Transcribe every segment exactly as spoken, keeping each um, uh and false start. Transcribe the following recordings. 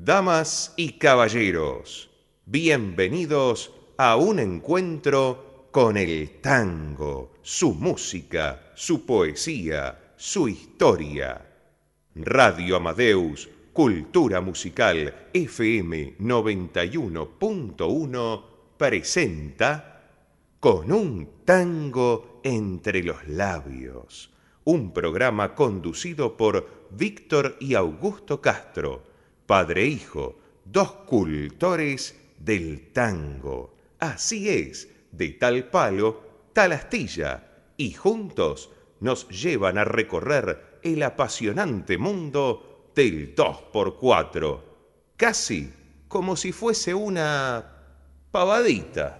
Damas y caballeros, bienvenidos a un encuentro con el tango, su música, su poesía, su historia. Radio Amadeus, Cultura Musical F M noventa y uno punto uno presenta Con un tango entre los labios, un programa conducido por Víctor y Augusto Castro, padre e hijo, dos cultores del tango. Así es, de tal palo, tal astilla, y juntos nos llevan a recorrer el apasionante mundo del dos por cuatro, casi como si fuese una pavadita.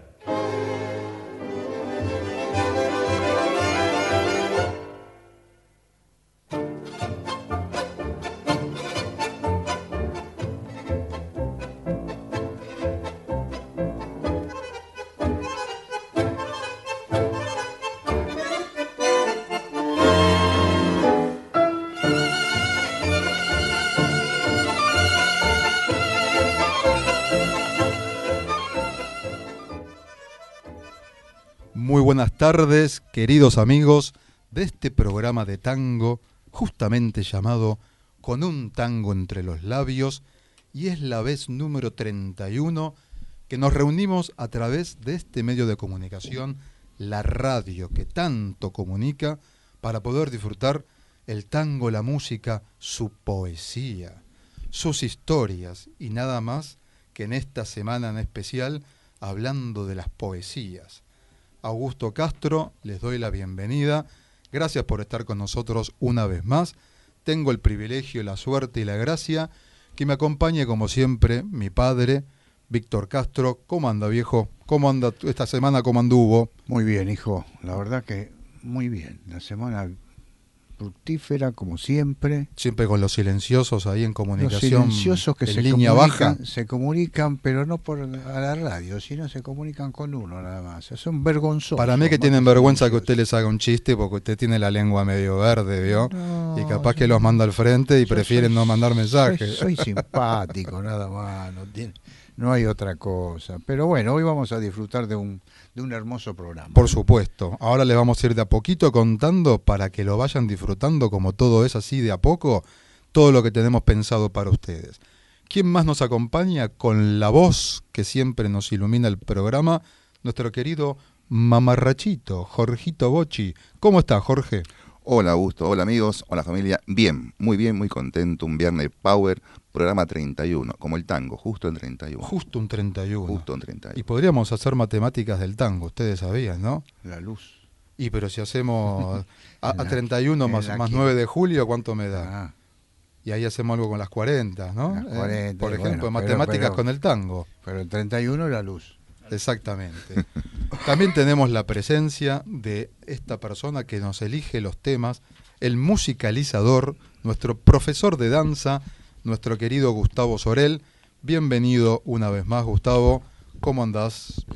Muy buenas tardes, queridos amigos de este programa de tango, justamente llamado Con un tango entre los labios, y es la vez número treinta y uno que nos reunimos a través de este medio de comunicación, la radio que tanto comunica, para poder disfrutar el tango, la música, su poesía, sus historias, y nada más que en esta semana en especial hablando de las poesías. Augusto Castro, les doy la bienvenida. Gracias por estar con nosotros una vez más. Tengo el privilegio, la suerte y la gracia que me acompañe, como siempre, mi padre, Víctor Castro. ¿Cómo anda, viejo? ¿Cómo anda esta semana? ¿Cómo anduvo? Muy bien, hijo. La verdad que muy bien. La semana fructífera, como siempre. Siempre con los silenciosos ahí en comunicación. Los silenciosos que en se línea baja. Se comunican, pero no por a la radio, sino se comunican con uno nada más. Son vergonzosos. Para mí que tienen vergüenza que usted les haga un chiste porque usted tiene la lengua medio verde, ¿vio? No, y capaz que los manda al frente y prefieren soy, no mandar mensajes. Soy, soy simpático, nada más. No, tiene, no hay otra cosa. Pero bueno, hoy vamos a disfrutar de un... de un hermoso programa. Por supuesto. Ahora les vamos a ir de a poquito contando para que lo vayan disfrutando, como todo es así de a poco, todo lo que tenemos pensado para ustedes. ¿Quién más nos acompaña con la voz que siempre nos ilumina el programa? Nuestro querido mamarrachito, Jorgito Bocci. ¿Cómo está, Jorge? Hola, Augusto. Hola, amigos. Hola, familia. Bien, muy bien, muy contento. Un viernes power, programa treinta y uno, como el tango, justo en treinta y uno. Justo un treinta y uno. Justo en treinta y uno. Y podríamos hacer matemáticas del tango, ustedes sabían, ¿no? La luz. Y pero si hacemos a, a treinta y uno más, más nueve de julio, ¿cuánto me da? Ah. Y ahí hacemos algo con las cuarenta, ¿no? Las cuarenta, ¿Eh? Por ejemplo, bueno, matemáticas pero, pero, con el tango. Pero el treinta y uno la luz. Exactamente. También tenemos la presencia de esta persona que nos elige los temas, el musicalizador, nuestro profesor de danza, nuestro querido Gustavo Sorel. Bienvenido una vez más, Gustavo. ¿Cómo andás?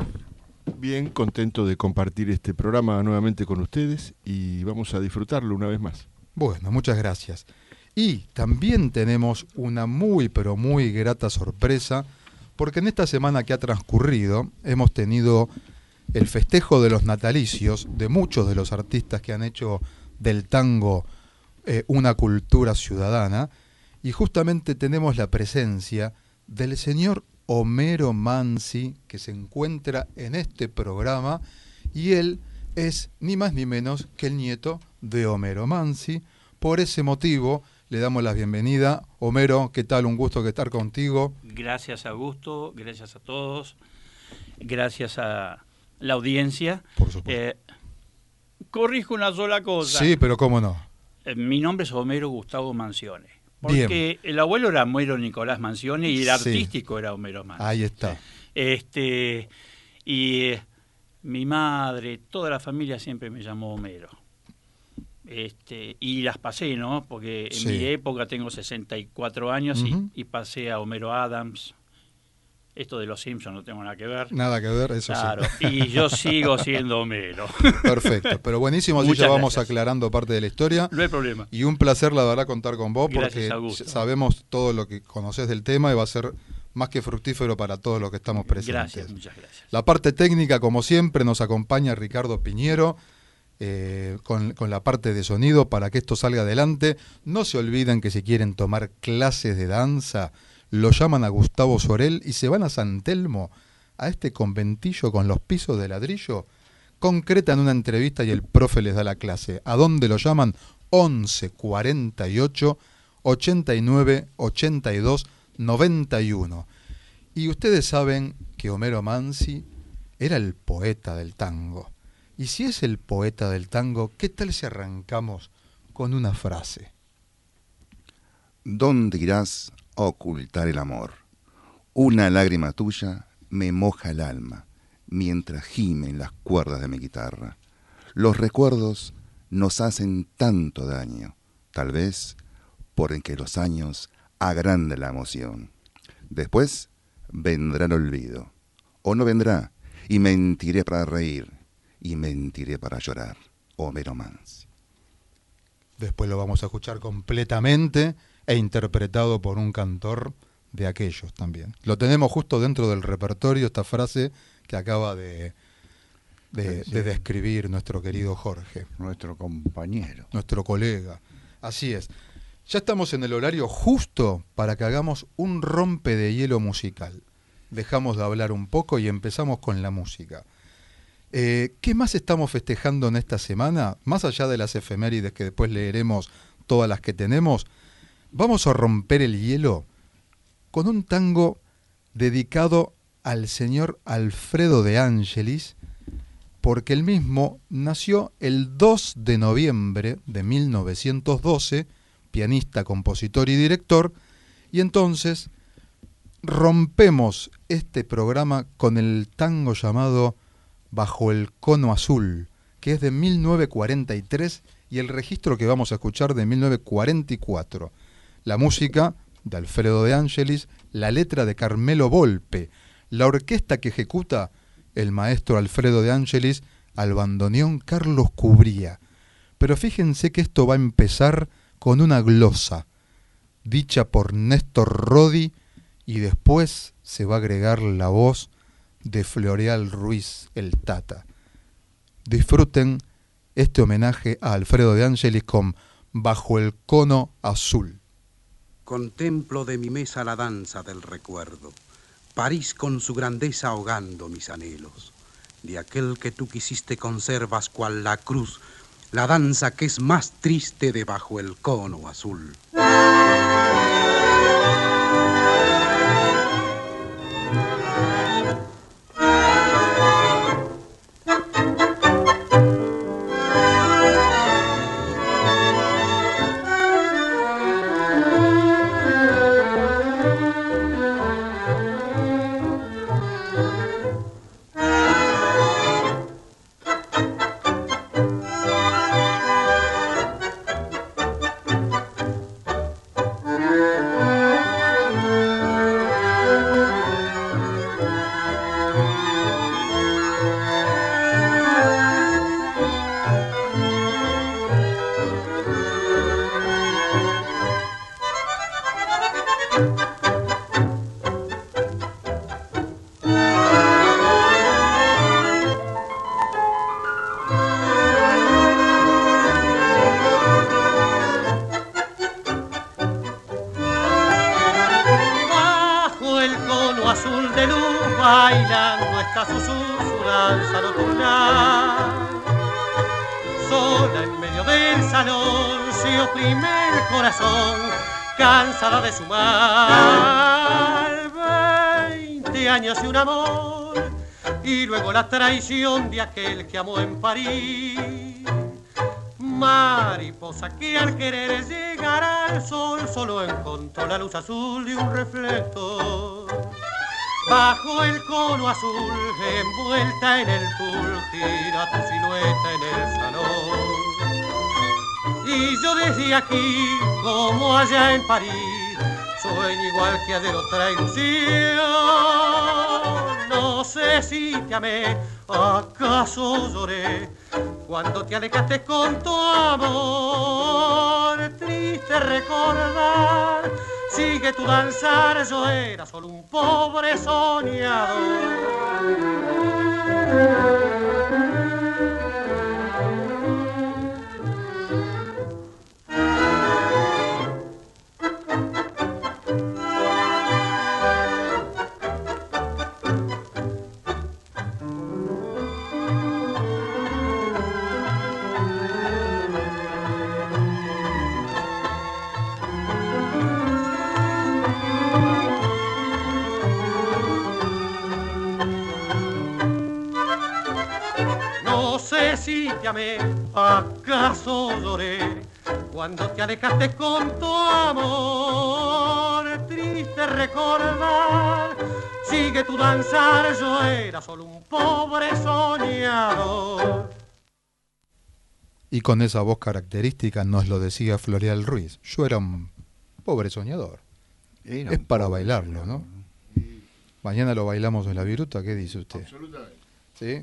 Bien, contento de compartir este programa nuevamente con ustedes y vamos a disfrutarlo una vez más. Bueno, muchas gracias. Y también tenemos una muy, pero muy grata sorpresa, porque en esta semana que ha transcurrido hemos tenido el festejo de los natalicios de muchos de los artistas que han hecho del tango eh, una cultura ciudadana, y justamente tenemos la presencia del señor Homero Mansi, que se encuentra en este programa, y él es ni más ni menos que el nieto de Homero Mansi. Por ese motivo le damos la bienvenida. Homero, ¿qué tal? Un gusto que estar contigo. Gracias, Augusto, gracias a todos, gracias a la audiencia. Por supuesto. Eh, corrijo una sola cosa. Sí, pero cómo no. Eh, mi nombre es Homero Gustavo Mancione. Porque Bien. El abuelo era Homero Nicolás Mancione y el sí. artístico era Homero Mansi. Ahí está. Este, y eh, mi madre, toda la familia siempre me llamó Homero. Este, y las pasé, ¿no? Porque en sí. mi época tengo sesenta y cuatro años, uh-huh. y, y pasé a Homero Adams, esto de los Simpsons no tengo nada que ver. Nada que ver, eso Claro, sí. y yo sigo siendo Homero. Perfecto, pero buenísimo, así Muchas ya vamos gracias. aclarando parte de la historia. No hay problema. Y un placer, la verdad, contar con vos, Gracias, porque Augusto. sabemos todo lo que conoces del tema y va a ser más que fructífero para todos los que estamos presentes. Gracias, muchas gracias. La parte técnica, como siempre, nos acompaña Ricardo Piñero, eh, con, con la parte de sonido para que esto salga adelante. No se olviden que si quieren tomar clases de danza, lo llaman a Gustavo Sorel y se van a San Telmo, a este conventillo con los pisos de ladrillo. Concretan una entrevista y el profe les da la clase. ¿A dónde lo llaman? once cuarenta y ocho ochenta y nueve ochenta y dos noventa y uno. Y ustedes saben que Homero Mansi era el poeta del tango. Y si es el poeta del tango, ¿qué tal si arrancamos con una frase? ¿Dónde irás a ocultar el amor? Una lágrima tuya me moja el alma mientras gimen las cuerdas de mi guitarra. Los recuerdos nos hacen tanto daño, tal vez porque los años agrandan la emoción. Después vendrá el olvido, o no vendrá, y mentiré para reír, y mentiré para llorar. Homero Mansi. Después lo vamos a escuchar completamente e interpretado por un cantor de aquellos también. Lo tenemos justo dentro del repertorio, esta frase que acaba de, de, Sí. de describir nuestro querido Jorge, Nuestro compañero. nuestro colega. Así es. Ya estamos en el horario justo para que hagamos un rompe de hielo musical. Dejamos de hablar un poco y empezamos con la música. Eh, ¿Qué más estamos festejando en esta semana? Más allá de las efemérides que después leeremos todas las que tenemos, vamos a romper el hielo con un tango dedicado al señor Alfredo de Ángelis, porque él mismo nació el dos de noviembre de mil novecientos doce, pianista, compositor y director, y entonces rompemos este programa con el tango llamado Bajo el Cono Azul, que es de mil novecientos cuarenta y tres y el registro que vamos a escuchar de mil novecientos cuarenta y cuatro. La música de Alfredo de Ángelis, la letra de Carmelo Volpe, la orquesta que ejecuta el maestro Alfredo de Ángelis, al bandoneón Carlos Cubría. Pero fíjense que esto va a empezar con una glosa, dicha por Néstor Rodi, y después se va a agregar la voz de Floreal Ruiz, el Tata. Disfruten este homenaje a Alfredo de Ángelis con Bajo el Cono Azul. Contemplo de mi mesa la danza del recuerdo, París con su grandeza ahogando mis anhelos. De aquel que tú quisiste conservas cual la cruz, la danza que es más triste debajo el cono azul. bailando está su, su danza nocturna. Sola en medio del salón se oprime el corazón, cansada de sumar veinte años y un amor, y luego la traición de aquel que amó en París. Mariposa que al querer llegar al sol solo encontró la luz azul de un reflector. Bajo el cono azul, envuelta en el tul, gira tu silueta en el salón. Y yo desde aquí, como allá en París, sueño igual que de otra ilusión. No sé si te amé, acaso lloré cuando te alejaste con tu amor. Triste recordar, sigue tu danzar, yo era solo un pobre soñador. Si te amé, acaso lloré cuando te alejaste con tu amor. Triste recordar, sigue tu danzar, yo era solo un pobre soñador. Y con esa voz característica nos lo decía Floreal Ruiz. Yo era un pobre soñador. Era es para bailarlo, ¿no? Mañana lo bailamos en la viruta, ¿qué dice usted? Absolutamente. ¿Sí?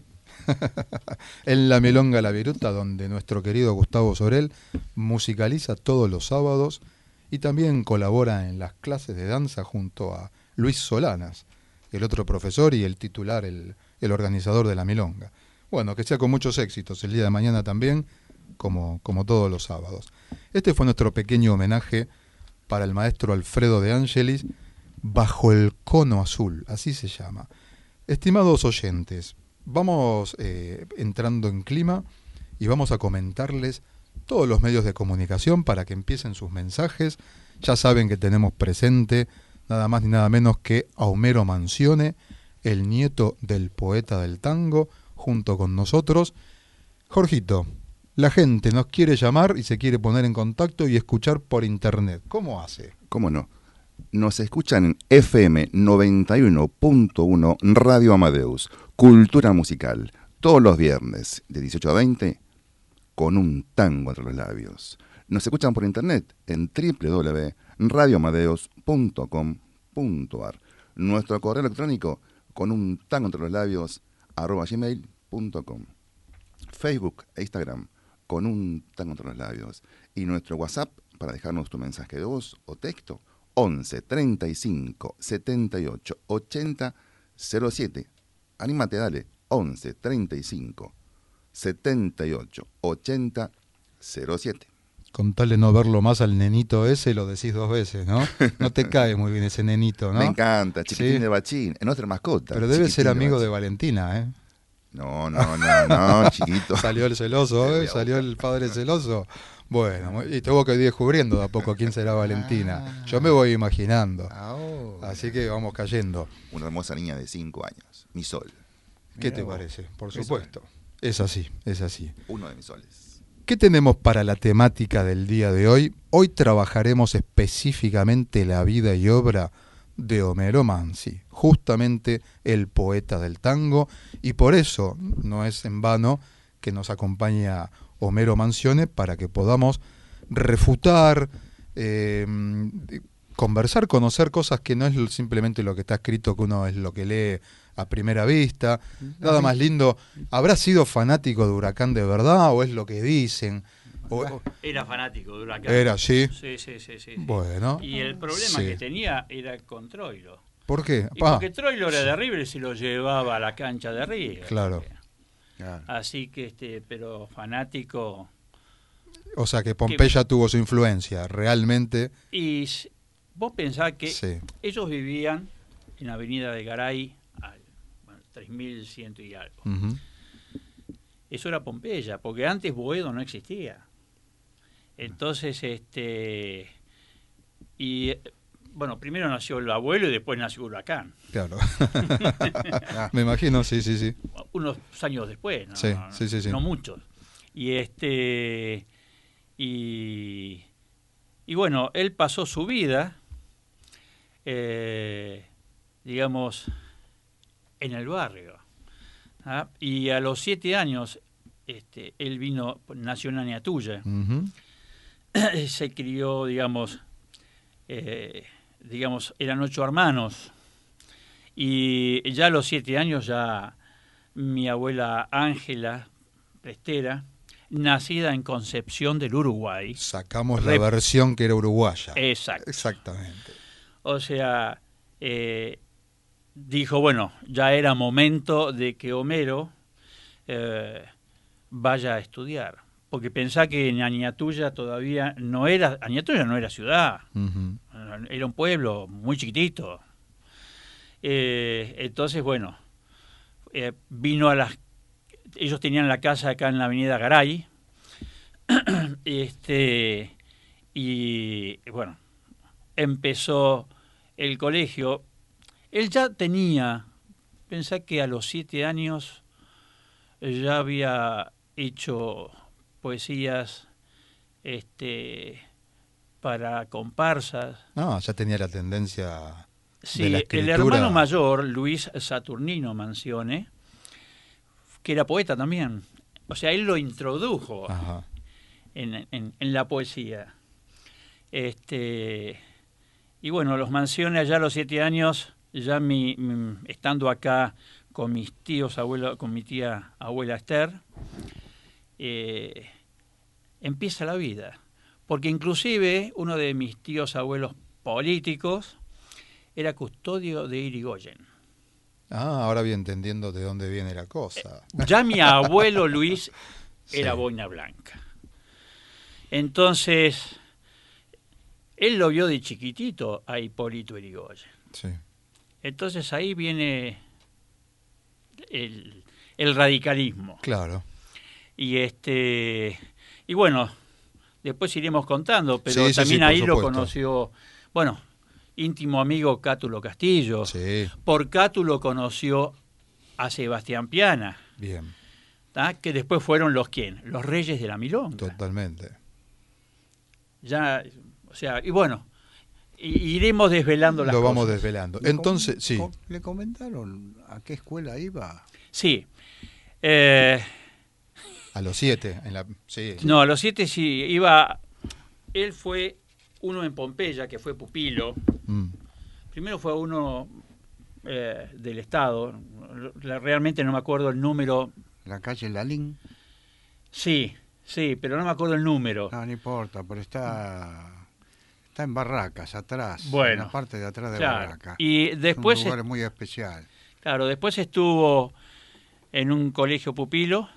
En la Milonga La Viruta, donde nuestro querido Gustavo Sorel musicaliza todos los sábados y también colabora en las clases de danza junto a Luis Solanas, el otro profesor y el titular, el, el organizador de la Milonga. Bueno, que sea con muchos éxitos el día de mañana también, como, como todos los sábados. Este fue nuestro pequeño homenaje para el maestro Alfredo de Ángelis, Bajo el Cono Azul, así se llama. Estimados oyentes, vamos eh, entrando en clima y vamos a comentarles todos los medios de comunicación para que empiecen sus mensajes. Ya saben que tenemos presente nada más ni nada menos que a Homero Manzione, el nieto del poeta del tango, junto con nosotros. Jorgito, la gente nos quiere llamar y se quiere poner en contacto y escuchar por internet. ¿Cómo hace? ¿Cómo no? Nos escuchan en F M noventa y uno punto uno Radio Amadeus, Cultura Musical, todos los viernes de dieciocho a veinte, con un tango entre los labios. Nos escuchan por internet en doble u doble u doble u punto radio amadeus punto com punto a r. Nuestro correo electrónico con un tango entre los labios arroba gmail punto com. Facebook e Instagram con un tango entre los labios. Y nuestro WhatsApp para dejarnos tu mensaje de voz o texto once treinta y cinco setenta y ocho ochenta cero siete. Anímate, dale. once treinta y cinco setenta y ocho ochenta cero siete. Con tal de no verlo más al nenito ese, lo decís dos veces, ¿no? No te cae muy bien ese nenito, ¿no? Me encanta, chiquitín ¿Sí? de Bachín, es nuestra mascota. Pero debe ser amigo de, de Valentina, ¿eh? No, no, no, no, chiquito. Salió el celoso, ¿eh? Salió el padre celoso. Bueno, y tengo que ir descubriendo de a poco quién será Valentina. Yo me voy imaginando. Así que vamos cayendo. Una hermosa niña de cinco años, mi sol. ¿Qué te parece? Por supuesto. Es así, es así. Uno de mis soles. ¿Qué tenemos para la temática del día de hoy? Hoy trabajaremos específicamente la vida y obra de Homero Manzi, justamente el poeta del tango, y por eso no es en vano que nos acompaña Homero Manzione para que podamos refutar, eh, conversar, conocer cosas que no es simplemente lo que está escrito, que uno es lo que lee a primera vista. Nada más lindo. ¿Habrá sido fanático de Huracán de verdad o es lo que dicen? O, era fanático de Huracán. Era, sí. Sí, sí, sí, sí. Bueno. Y el problema sí. que tenía era con Troilo. ¿Por qué? Y porque Troilo era de River y se lo llevaba a la cancha de River. Claro. Claro. Así que, este, pero fanático. O sea que Pompeya que, tuvo su influencia, realmente. Y vos pensás que sí. ellos vivían en Avenida de Garay, al bueno, tres mil cien y algo. Uh-huh. Eso era Pompeya, porque antes Boedo no existía. Entonces, este. Y. Bueno, primero nació el abuelo y después nació Huracán. Claro. Me imagino, sí, sí, sí. Unos años después, ¿no? Sí, sí, sí, sí. No muchos. Y este y, y bueno, él pasó su vida, eh, digamos, en el barrio. ¿Ah? Y a los siete años, este, él vino, nació en Añatuya. Uh-huh. Se crió, digamos, eh, digamos, eran ocho hermanos. Y ya a los siete años ya mi abuela Ángela Prestera, nacida en Concepción del Uruguay. Sacamos Rep- la versión que era uruguaya. Exacto. Exactamente. O sea, eh, dijo, bueno, ya era momento de que Homero eh, vaya a estudiar. Porque pensá que en Añatuya todavía no era, Añatuya no era ciudad, Uh-huh. era un pueblo muy chiquitito. Eh, entonces, bueno, eh, vino a las... Ellos tenían la casa acá en la avenida Garay, este, y bueno, empezó el colegio. Él ya tenía, pensá que a los siete años ya había hecho poesías este, para comparsas. No, ya tenía la tendencia Sí, de la el escritura. hermano mayor, Luis Saturnino Mancione, que era poeta también. O sea, él lo introdujo Ajá. en, en, en la poesía. Este, y bueno, los Mancione allá a los siete años, ya mi, mi- estando acá con mis tíos, abuelo, con mi tía abuela Esther, eh, empieza la vida. Porque inclusive uno de mis tíos abuelos políticos era custodio de Irigoyen. Ah, ahora voy entendiendo de dónde viene la cosa. Ya mi abuelo Luis era Sí. boina blanca. Entonces, él lo vio de chiquitito a Hipólito Yrigoyen. Sí. Entonces ahí viene el, el radicalismo. Claro. Y este y bueno, después iremos contando, pero Sí, sí, también sí, por ahí lo supuesto. conoció, bueno, íntimo amigo Cátulo Castillo. Sí, Por Cátulo conoció a Sebastián Piana, bien, ¿tá? Que después fueron los quién, los reyes de la milonga. totalmente. Ya, o sea, y bueno, i- iremos desvelando las Lo cosas. vamos desvelando. ¿Le Entonces, com- sí, com- ¿Le comentaron a qué escuela iba? Sí. Eh, a los siete, en la, sí, no, a los siete sí, iba, él fue uno en Pompeya, que fue pupilo. Mm, Primero fue uno eh, del Estado, la- realmente no me acuerdo el número. La calle Lalín. Sí, sí, pero no me acuerdo el número. No, no importa, pero está está en Barracas, atrás. Bueno, en la parte de atrás de claro. Barracas. Y después, Es un lugar muy especial. claro, después estuvo en un colegio pupilo,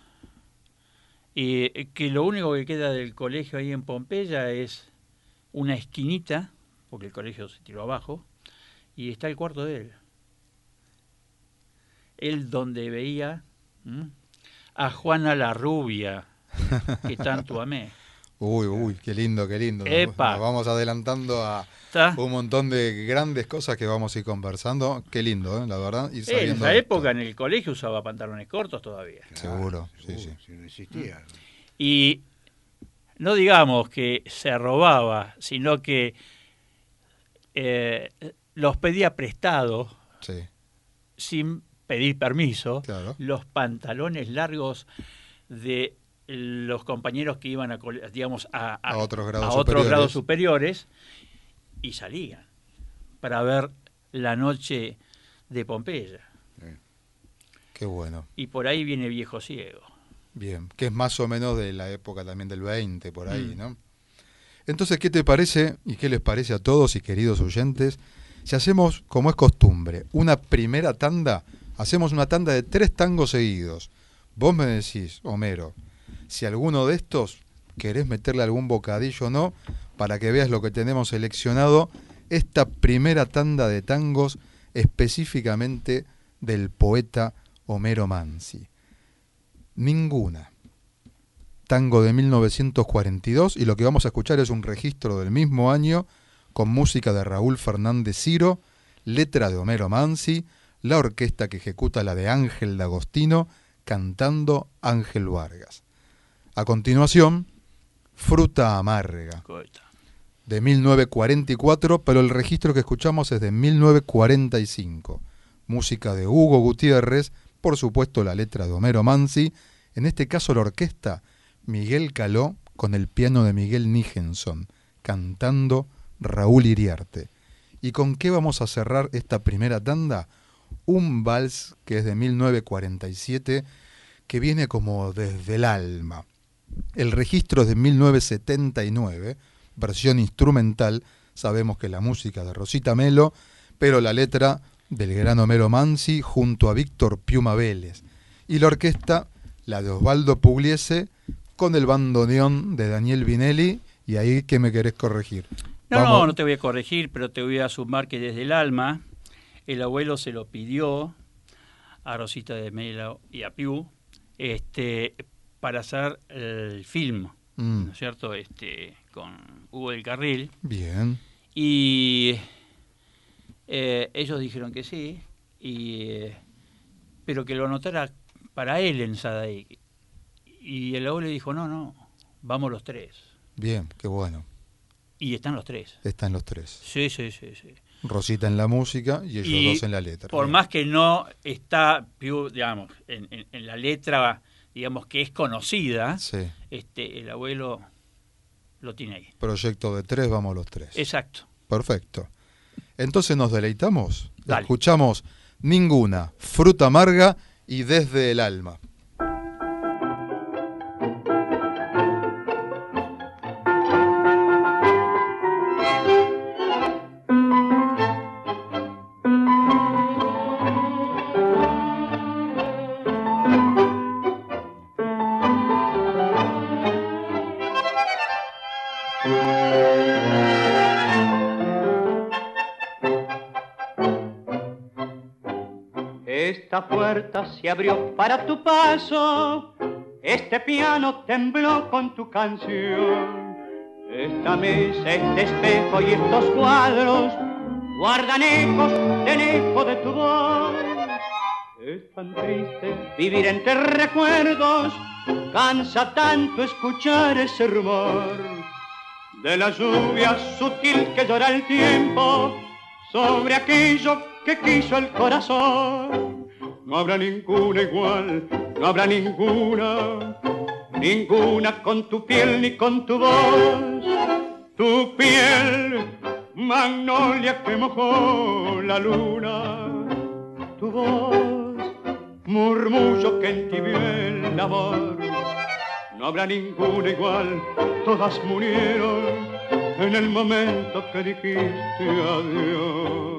y que lo único que queda del colegio ahí en Pompeya es una esquinita, porque el colegio se tiró abajo, y está el cuarto de él. Él donde veía ¿m? a Juana la Rubia, que tanto amé. Uy, uy, qué lindo, qué lindo. Nos- Epa. Nos vamos adelantando a ¿Está? un montón de grandes cosas que vamos a ir conversando. Qué lindo, ¿eh? La verdad. Ir En sabiendo esa esto. época en el colegio usaba pantalones cortos todavía. Seguro, sí, Seguro, sí. Si no existía. Y no digamos que se robaba, sino que eh, los pedía prestados Sí, sin pedir permiso, claro. los pantalones largos de los compañeros que iban a, cole- digamos, a, a- A otros grados a otros superiores. grados superiores y salían para ver la noche de Pompeya. Qué bueno. Y por ahí viene Viejo Ciego. Bien, que es más o menos de la época también del veinte, por ahí, Mm. ¿no? Entonces, ¿qué te parece y qué les parece a todos y queridos oyentes si hacemos, como es costumbre, una primera tanda? Hacemos una tanda de tres tangos seguidos. Vos me decís, Homero, si alguno de estos querés meterle algún bocadillo o no, para que veas lo que tenemos seleccionado, esta primera tanda de tangos específicamente del poeta Homero Mansi. Ninguna. Tango de mil novecientos cuarenta y dos, y lo que vamos a escuchar es un registro del mismo año con música de Raúl Fernández Ciro, letra de Homero Mansi, la orquesta que ejecuta la de Ángel D'Agostino, cantando Ángel Vargas. A continuación, Fruta Amarga, de mil novecientos cuarenta y cuatro, pero el registro que escuchamos es de mil novecientos cuarenta y cinco. Música de Hugo Gutiérrez, por supuesto la letra de Homero Mansi, en este caso la orquesta Miguel Caló con el piano de Miguel Nijenson, cantando Raúl Iriarte. ¿Y con qué vamos a cerrar esta primera tanda? Un vals que es de mil novecientos cuarenta y siete, que viene como desde el alma. El registro es de mil novecientos setenta y nueve, versión instrumental. Sabemos que la música de Rosita Melo, pero la letra del gran Homero Mansi junto a Víctor Piuma Vélez. Y la orquesta, la de Osvaldo Pugliese, con el bandoneón de Daniel Vinelli. Y ahí, ¿qué me querés corregir? No, Vamos. no, no te voy a corregir, pero te voy a sumar que desde el alma, el abuelo se lo pidió a Rosita de Melo y a Piu, este, para hacer el film, Mm. ¿no es cierto? Este, con Hugo del Carril. Bien. Y eh, ellos dijeron que sí, y, eh, pero que lo anotara para él en Sadaic. Y el abuelo dijo, no, no, vamos los tres. Bien, qué bueno. Y están los tres. Están los tres. Sí, sí, sí, sí. Rosita en la música y ellos Y dos en la letra. Por Bien. más que no está, digamos, en, en, en la letra, digamos, que es conocida, Sí. este, el abuelo lo tiene ahí. Proyecto de tres, vamos los tres. Exacto. Perfecto. Entonces nos deleitamos. Dale. Escuchamos Ninguna, Fruta Amarga y Desde el Alma. Esta puerta se abrió para tu paso, este piano tembló con tu canción. Esta mesa, este espejo y estos cuadros guardan ecos del eco de tu voz. Es tan triste vivir entre recuerdos, cansa tanto escuchar ese rumor de la lluvia sutil que llora el tiempo sobre aquello que quiso el corazón. No habrá ninguna igual, no habrá ninguna, ninguna con tu piel ni con tu voz. Tu piel, magnolia que mojó la luna, tu voz, murmullo que entibió el amor. No habrá ninguna igual, todas murieron en el momento que dijiste adiós.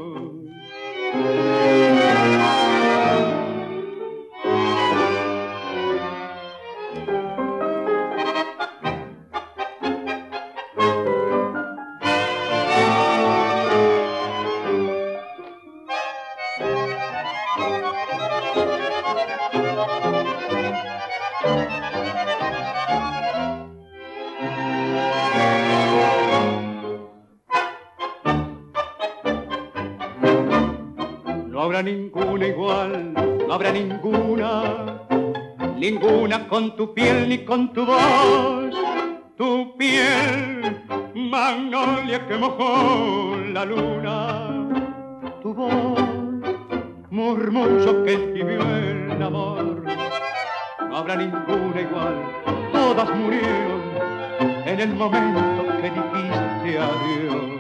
No habrá ninguna igual, no habrá ninguna, ninguna con tu piel ni con tu voz. Tu piel, magnolia que mojó la luna, tu voz, murmullo que entibió el amor. No habrá ninguna igual, todas murieron en el momento que dijiste adiós.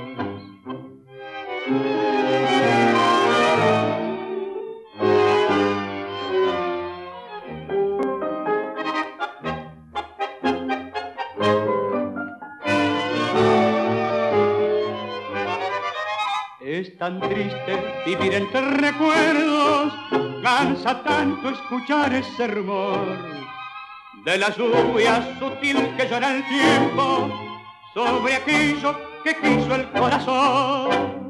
Es tan triste vivir entre recuerdos, cansa tanto escuchar ese rumor de la lluvia sutil que llora el tiempo sobre aquello que quiso el corazón.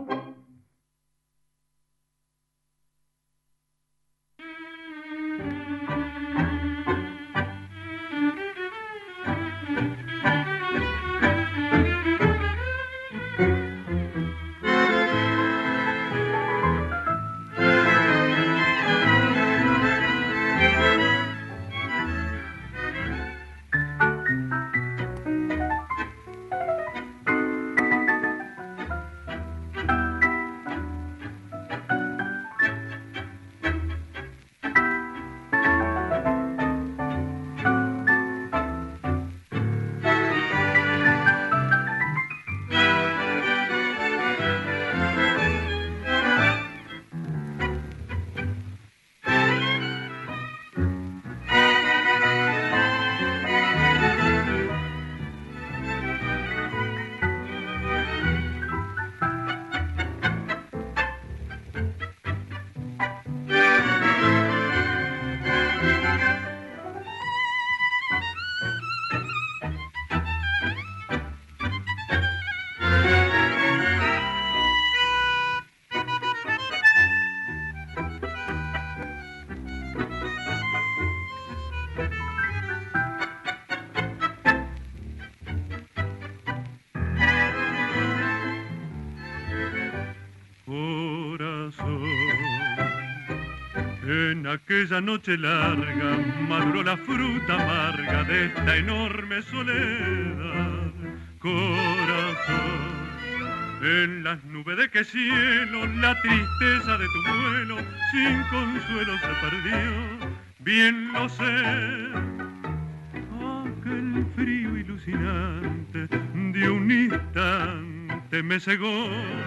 aquella noche larga maduró la fruta amarga de esta enorme soledad. Corazón, en las nubes de qué cielo la tristeza de tu vuelo sin consuelo se perdió. Bien lo sé, aquel frío ilucinante de un instante me cegó.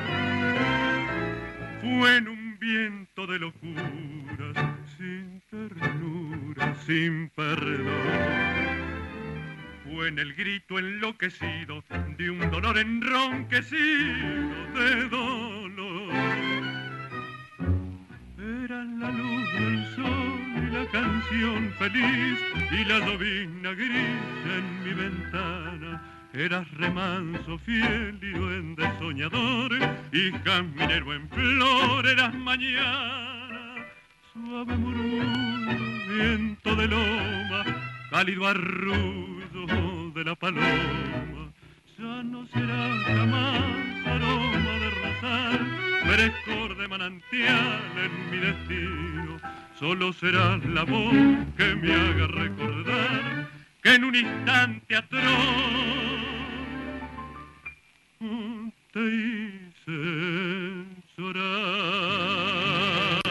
Fue en un viento de locuras, sin ternura, sin perdón. Fue en el grito enloquecido de un dolor enronquecido de dolor. Era la luz del sol y la canción feliz y la llovizna gris en mi ventana. Eras remanso fiel y duende soñador y caminero en flor. Eras mañana, suave murmullo, viento de loma, cálido arrullo de la paloma. Ya no será jamás aroma de rosal, frescor de manantial en mi destino. Solo serás la voz que me haga recordar que en un instante atroz te hice llorar.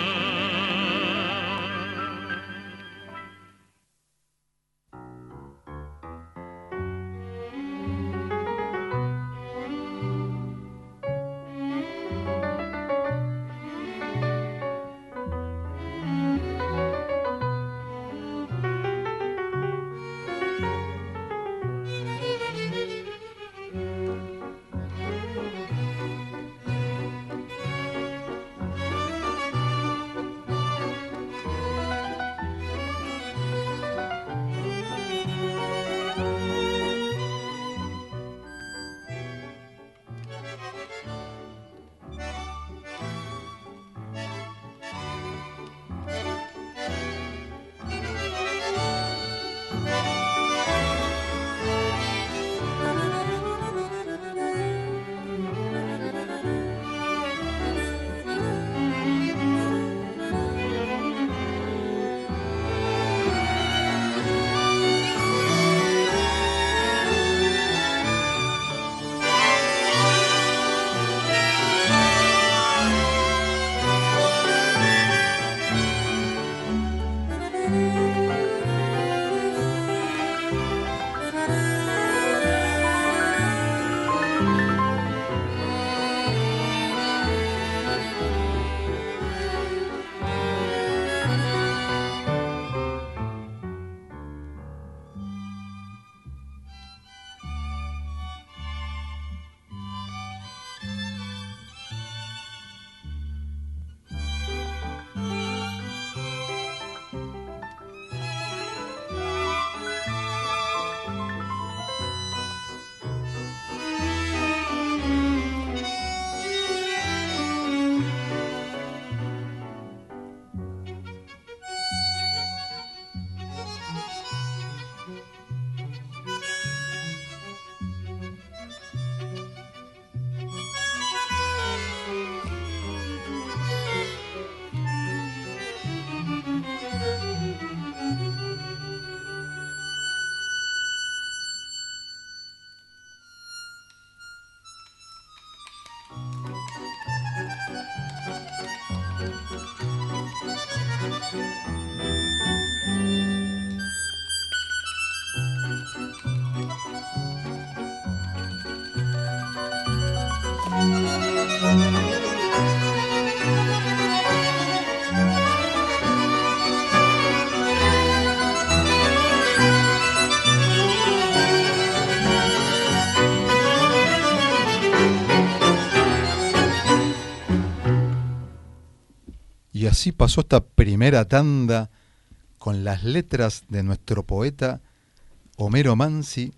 Y así pasó esta primera tanda con las letras de nuestro poeta Homero Mansi.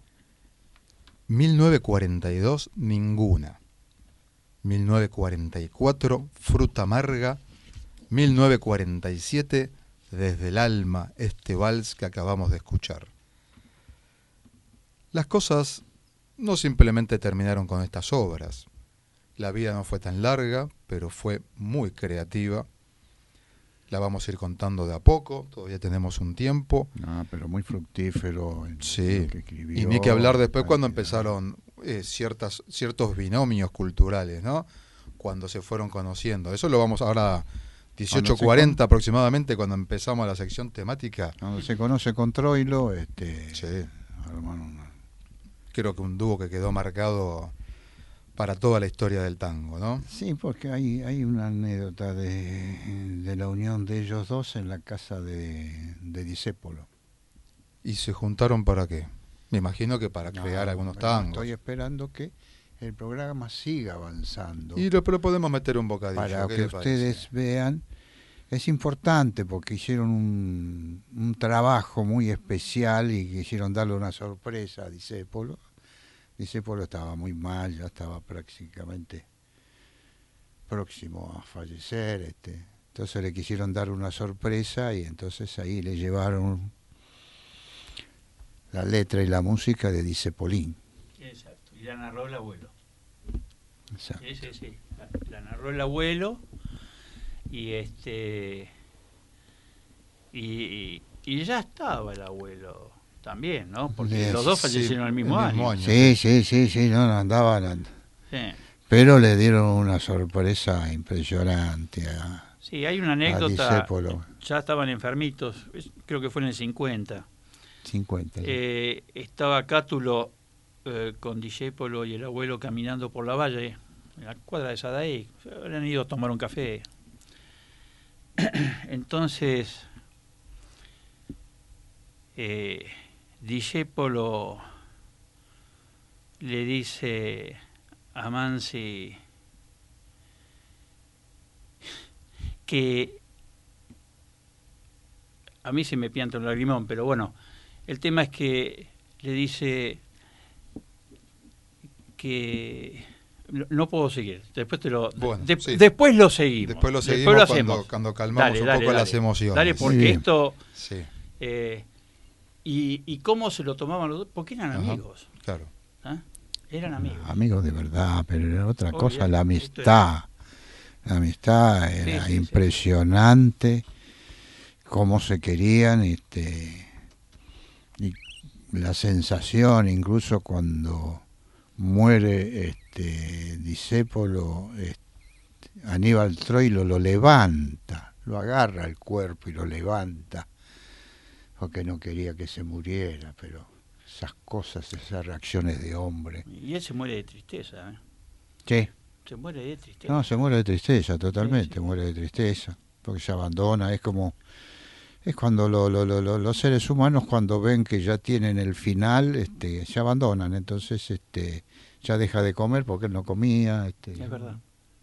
Mil novecientos cuarenta y dos, Ninguna. Mil novecientos cuarenta y cuatro, Fruta Amarga. Mil novecientos cuarenta y siete, Desde el Alma, este vals que acabamos de escuchar. Las cosas no simplemente terminaron con estas obras. La vida no fue tan larga, pero fue muy creativa. la vamos a ir contando de a poco, todavía tenemos un tiempo. Ah, pero muy fructífero. En Sí, lo que escribió, y ni que hablar después cuando cantidad. empezaron eh, ciertas, ciertos binomios culturales, ¿no? Cuando se fueron conociendo. Eso lo vamos ahora, dieciocho cuarenta aproximadamente, cuando empezamos la sección temática. Cuando se conoce con Troilo, este, Sí. armaron una- Creo que un dúo que quedó marcado para toda la historia del tango, ¿no? Sí, porque hay, hay una anécdota de, de la unión de ellos dos en la casa de, de Discépolo. ¿Y se juntaron para qué? Me imagino que para No, crear algunos pero tangos. Estoy esperando que el programa siga avanzando. Y lo, pero podemos meter un bocadillo. Para ¿qué que le ustedes parece? vean, es importante porque hicieron un, un trabajo muy especial y quisieron darle una sorpresa a Discépolo. Discépolo estaba muy mal, ya estaba prácticamente próximo a fallecer, este, entonces le quisieron dar una sorpresa y entonces ahí le llevaron la letra y la música de Discepolín. Exacto, y la narró el abuelo. Exacto. Sí, sí, sí. La, la narró el abuelo y este y, y ya estaba el abuelo también, ¿no? Porque Sí, los dos sí, fallecieron el mismo el año. mismo año. Sí, sí, sí, sí, no, no andaban, Sí. pero le dieron una sorpresa impresionante a, Sí, hay una a anécdota. Discépolo. Ya estaban enfermitos, es- creo que fue en el cincuenta. cincuenta. Eh, estaba Cátulo eh, con Discépolo y el abuelo caminando por la valle, en la cuadra de Sadaí. Habían ido a tomar un café. Entonces, eh, Discépolo le dice a Mansi que a mí se me pianta un lagrimón, pero bueno, el tema es que le dice que no, no puedo seguir. Después te lo Bueno, de- sí. después lo seguimos. Después lo seguimos lo cuando, hacemos. cuando calmamos Dale, un dale, poco dale. las emociones. Dale, Muy porque bien. esto Sí, eh, y, y cómo se lo tomaban los dos, porque eran Ajá. amigos. claro. ¿Ah? Eran amigos. Amigos de verdad, pero era otra Obvio, cosa, la esto amistad. La amistad era Sí, sí, sí. impresionante, cómo se querían, este, y la sensación, incluso cuando muere este Discépolo, este, Aníbal Troilo lo levanta, lo agarra el cuerpo y lo levanta, porque no quería que se muriera, pero esas cosas, esas reacciones de hombre. Y él se muere de tristeza. ¿eh? Sí. Se muere de tristeza. No, se muere de tristeza, totalmente, Sí, sí. muere de tristeza, porque se abandona, es como, es cuando lo, lo, lo, lo- los seres humanos cuando ven que ya tienen el final, este, se abandonan, entonces este, ya deja de comer porque él no comía, este, Es verdad.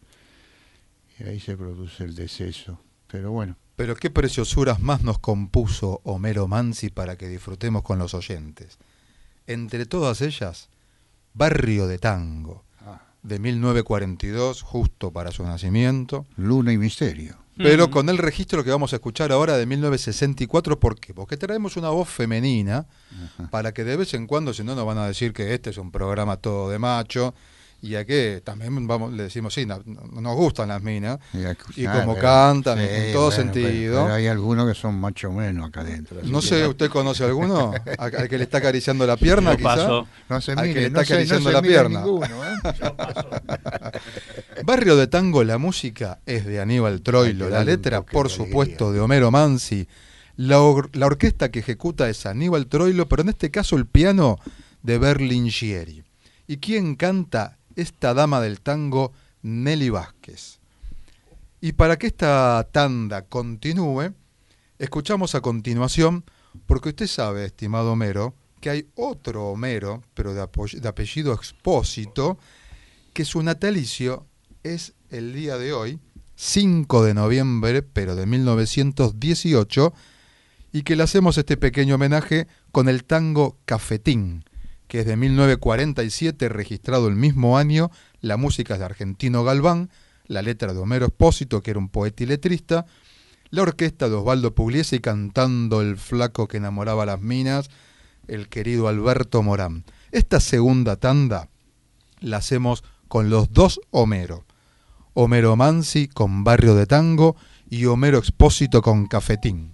y ahí se produce el deceso, pero bueno. Pero qué preciosuras más nos compuso Homero Mansi para que disfrutemos con los oyentes. Entre todas ellas, Barrio de Tango, Ah, de mil novecientos cuarenta y dos, justo para su nacimiento, Luna y Misterio. pero Mm. con el registro que vamos a escuchar ahora de mil novecientos sesenta y cuatro. ¿Por qué? Porque traemos una voz femenina Ajá. para que de vez en cuando, si no, nos van a decir que este es un programa todo de macho, y a que también vamos, le decimos, sí, no- no- nos gustan las minas, Y, y como cantan, en todo sentido. Pero, pero hay algunos que son macho menos acá adentro. así No que sé, ¿usted conoce alguno? ¿Al al que le está acariciando la pierna, Yo quizá? paso. No se al que mire, le está no se, no acariciando se la mire pierna. ninguno, ¿eh? Yo paso. Barrio de Tango, la música es de Aníbal Troilo, Hay que la darle un letra, toque por de supuesto, alegría. de Homero Mansi. La, or- la orquesta que ejecuta es Aníbal Troilo, pero en este caso el piano de Berlingieri. ¿Y quién canta? Esta dama del tango, Nelly Vázquez. Y para que esta tanda continúe, escuchamos a continuación, porque usted sabe, estimado Homero, que hay otro Homero, pero de, apo- de apellido Expósito, que su natalicio es el día de hoy, cinco de noviembre, pero de mil novecientos dieciocho, y que le hacemos este pequeño homenaje con el tango Cafetín, que es de mil novecientos cuarenta y siete, registrado el mismo año. La música es de Argentino Galván, la letra de Homero Expósito, que era un poeta y letrista, la orquesta de Osvaldo Pugliese y cantando el flaco que enamoraba a las minas, el querido Alberto Morán. Esta segunda tanda la hacemos con los dos Homero. Homero Mansi con Barrio de Tango y Homero Expósito con Cafetín.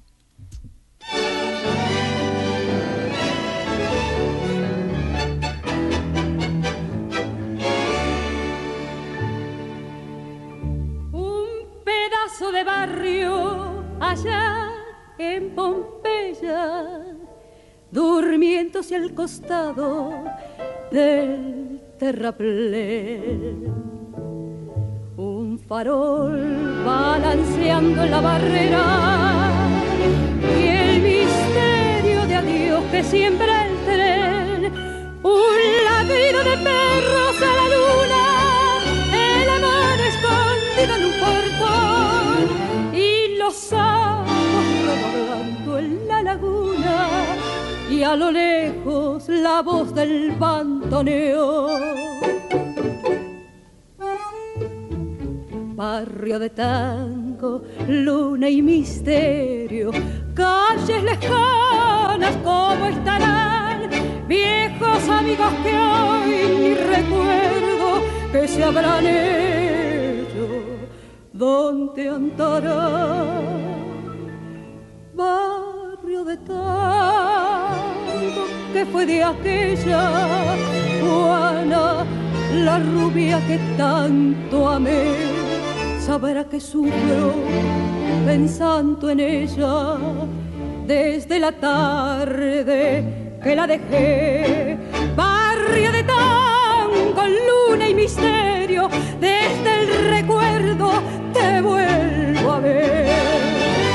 De barrio allá en Pompeya, durmiéndose al costado del terraplén, un farol balanceando en la barrera y el misterio de adiós que siembra el tren, un ladrido de perros a la luna, el amor escondido en un portón y los sapos rodando en la laguna y a lo lejos la voz del bandoneón. Barrio de tango, luna y misterio, calles lejanas, ¿cómo estarán? Viejos amigos que hoy ni recuerdo que se habrán hecho, ¿dónde andarán? Barrio de tango que fue de aquella Juana, la rubia que tanto amé, sabrá que sufro pensando en ella desde la tarde que la dejé. Barrio de tango, luna y misterio, desde el recuerdo te vuelvo a ver.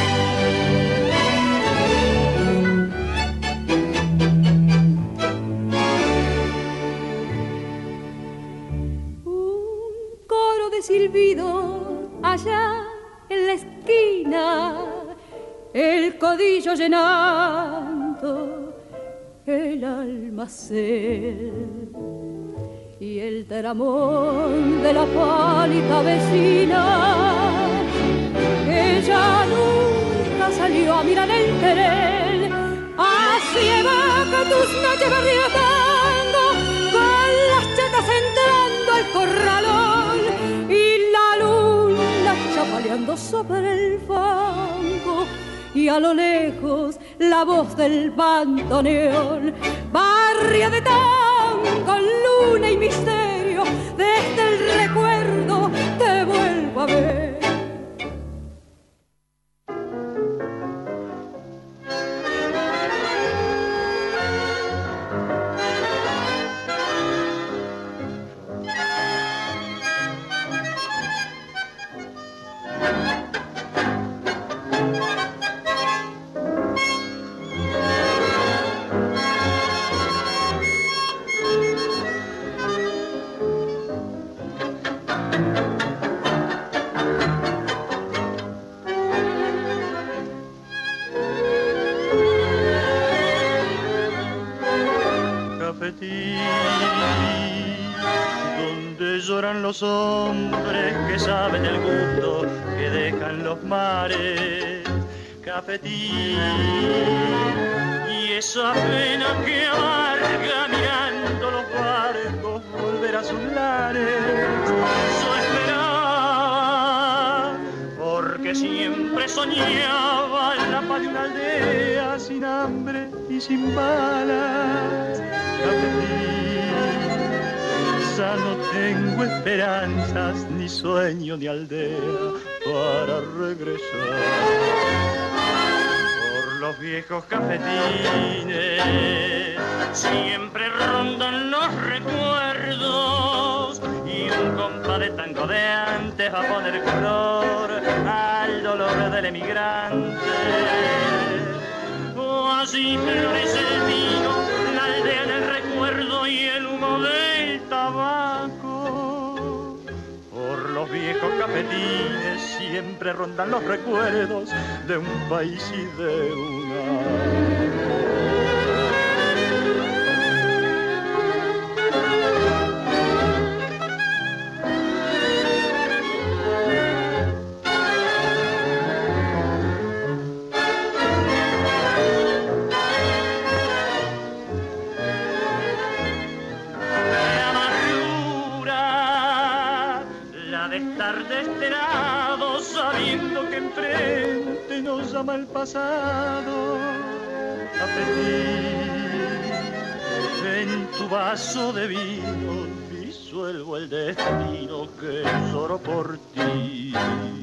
Silbido allá en la esquina, el codillo llenando el almacén y el dramón de la pálida vecina. Ella nunca salió a mirar el tren, así evoca tus noches barriotando con las chatas entrando al corralón y la luna chapaleando sobre el fango y a lo lejos la voz del bandoneón. Barrio de tango, luna y misterio, desde el recuerdo te vuelvo a ver. Donde lloran los hombres que saben el gusto que dejan los mares, Cafetín, y esa pena que amarga mirando los barcos volver a sus lares. Yo esperaba porque siempre soñaba en la paz de una aldea sin hambre y sin balas. Ya no tengo esperanzas, ni sueño, ni aldea para regresar. Por los viejos cafetines siempre rondan los recuerdos y un compa de tango de antes va a poner color al dolor del emigrante. Oh, así florece el vino, la aldea en el recuerdo y el humo del tabaco. Por los viejos cafetines siempre rondan los recuerdos de un país y de una. sabiendo que enfrente nos llama el pasado. Cafetín, en tu vaso de vino disuelvo el destino que lloro por ti.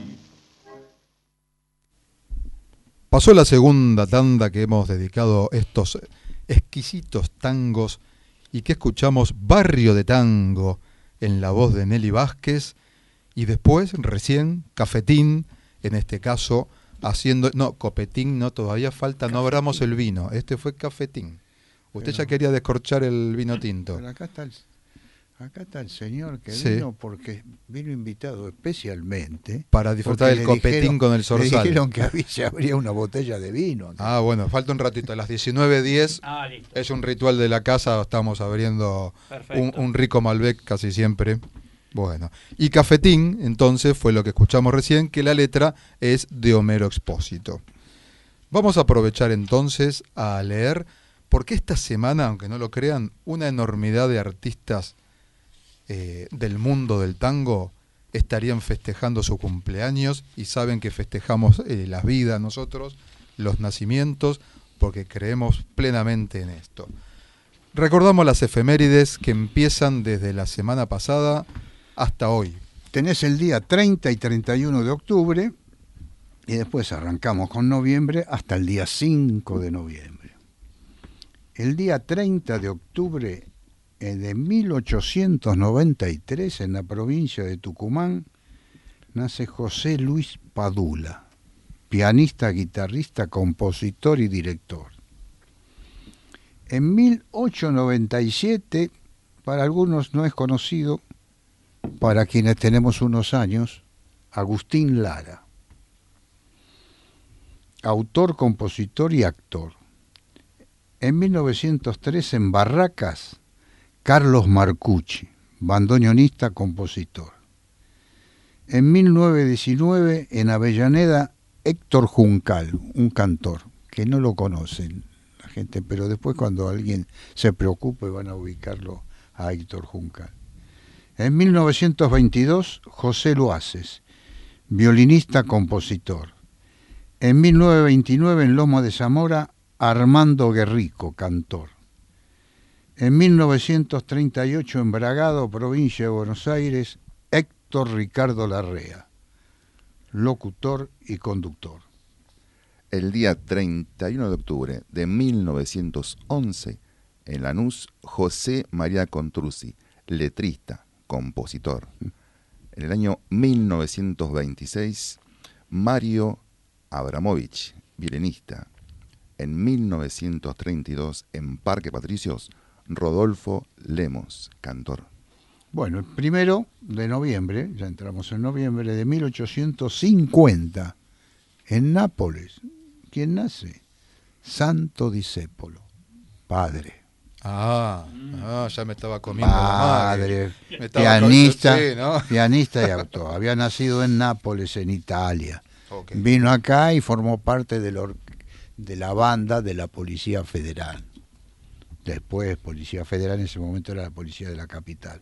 Pasó la segunda tanda que hemos dedicado a estos exquisitos tangos y que escuchamos Barrio de Tango en la voz de Nelly Vázquez y después recién Cafetín, en este caso haciendo, no, Copetín no, todavía falta, Cafetín. No abramos el vino, este fue Cafetín. Usted pero, ya quería descorchar el vino tinto. Pero acá está el, acá está el señor que sí. vino porque vino invitado especialmente para disfrutar del Copetín dijeron, con el Zorzal. Le dijeron que había, se abría una botella de vino. Ah, bueno, falta un ratito. A las diecinueve diez ah, es un ritual de la casa, estamos abriendo un, un rico Malbec casi siempre. Bueno, y Cafetín, entonces, fue lo que escuchamos recién, que la letra es de Homero Expósito. Vamos a aprovechar entonces a leer, porque esta semana, aunque no lo crean, una enormidad de artistas eh, del mundo del tango estarían festejando su cumpleaños y saben que festejamos eh, las vidas nosotros, los nacimientos, porque creemos plenamente en esto. Recordamos las efemérides que empiezan desde la semana pasada hasta hoy. Tenés el día treinta y treinta y uno de octubre y después arrancamos con noviembre hasta el día cinco de noviembre. El día treinta de octubre de mil ochocientos noventa y tres en la provincia de Tucumán nace José Luis Padula, pianista, guitarrista, compositor y director. En mil ochocientos noventa y siete, para algunos no es conocido, para quienes tenemos unos años, Agustín Lara, autor, compositor y actor. En mil novecientos tres, en Barracas, Carlos Marcucci, bandoneonista, compositor. En mil novecientos diecinueve, en Avellaneda, Héctor Juncal, un cantor, que no lo conocen la gente, pero después cuando alguien se preocupe van a ubicarlo a Héctor Juncal. En mil novecientos veintidós, José Luaces, violinista, compositor. En mil novecientos veintinueve, en Loma de Zamora, Armando Guerrico, cantor. En mil novecientos treinta y ocho, en Bragado, provincia de Buenos Aires, Héctor Ricardo Larrea, locutor y conductor. El día treinta y uno de octubre de mil novecientos once, en Lanús, José María Contursi, letrista, compositor. En el año mil novecientos veintiséis, Mario Abramovich, violinista. En mil novecientos treinta y dos, en Parque Patricios, Rodolfo Lemos, cantor. Bueno, el primero de noviembre, ya entramos en noviembre, de mil ochocientos cincuenta, en Nápoles, ¿quién nace? Santo Discépolo, padre. Ah, ah, ya me estaba comiendo padre, la madre. Pianista, sí, ¿no? pianista y autor. Había nacido en Nápoles, en Italia. Okay. Vino acá y formó parte de, lo, de la banda de la Policía Federal. Después, Policía Federal, en ese momento era la Policía de la Capital.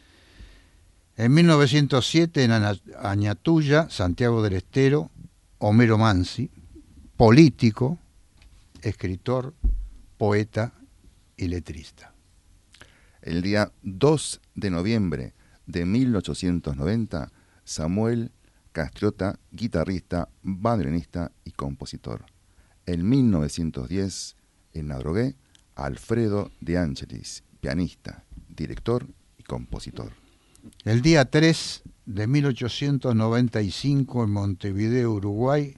En mil novecientos siete, en Añatuya, Santiago del Estero, Homero Mansi, político, escritor, poeta y letrista. El día dos de noviembre de mil ochocientos noventa, Samuel Castriota, guitarrista, bandoneonista y compositor. En mil novecientos diez, en Adrogué, Alfredo de Angelis, pianista, director y compositor. El día tres de mil ochocientos noventa y cinco, en Montevideo, Uruguay,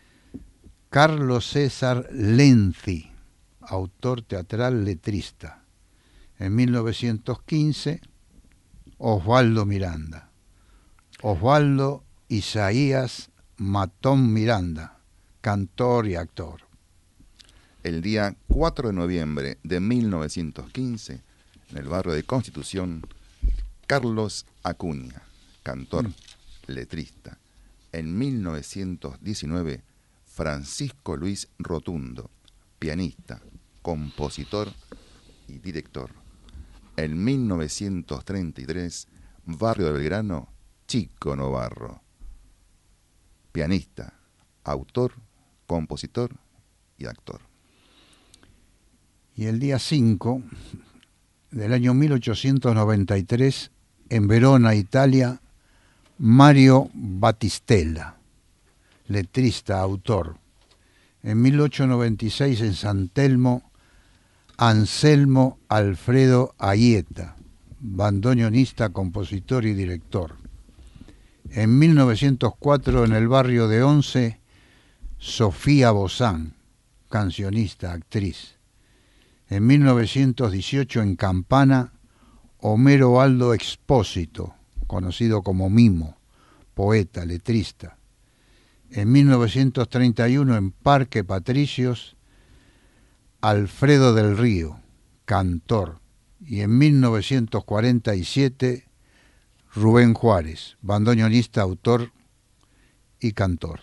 Carlos César Lenzi, autor teatral, letrista. En mil novecientos quince, Osvaldo Miranda. Osvaldo Isaías Matón Miranda, cantor y actor. El día cuatro de noviembre de mil novecientos quince, en el barrio de Constitución, Carlos Acuña, cantor, mm. letrista. En mil novecientos diecinueve, Francisco Luis Rotundo, pianista, compositor y director. En mil novecientos treinta y tres, barrio de Belgrano, Chico Novarro. pianista, autor, compositor y actor. Y el día cinco del año mil ochocientos noventa y tres, en Verona, Italia, Mario Battistella, letrista, autor. En mil ochocientos noventa y seis, en San Telmo, Anselmo Alfredo Aieta, bandoneonista, compositor y director. En mil novecientos cuatro, en el barrio de Once, Sofía Bozán, cancionista, actriz. En mil novecientos dieciocho, en Campana, Homero Aldo Expósito, conocido como Mimo, poeta, letrista. En mil novecientos treinta y uno, en Parque Patricios, Alfredo del Río, cantor. Y en mil novecientos cuarenta y siete, Rubén Juárez, bandoneonista, autor y cantor.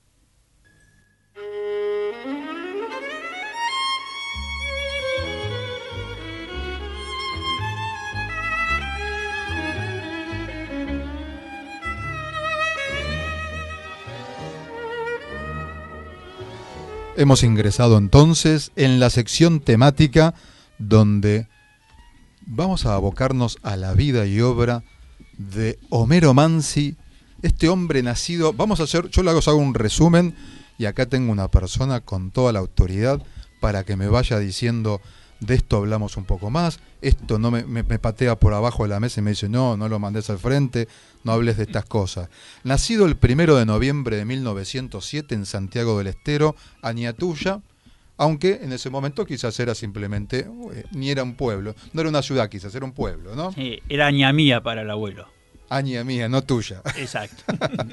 Hemos ingresado entonces en la sección temática donde vamos a abocarnos a la vida y obra de Homero Mansi, este hombre nacido, vamos a hacer, yo le hago, hago un resumen y acá tengo una persona con toda la autoridad para que me vaya diciendo de esto hablamos un poco más, esto no me, me, me patea por abajo de la mesa y me dice no, no lo mandes al frente, no hables de estas cosas. Nacido el primero de noviembre de mil novecientos siete en Santiago del Estero, Añatuya, aunque en ese momento quizás era simplemente, eh, ni era un pueblo, no era una ciudad quizás, era un pueblo, ¿no? Sí, era Añamía para el abuelo. Añamía, no tuya. Exacto.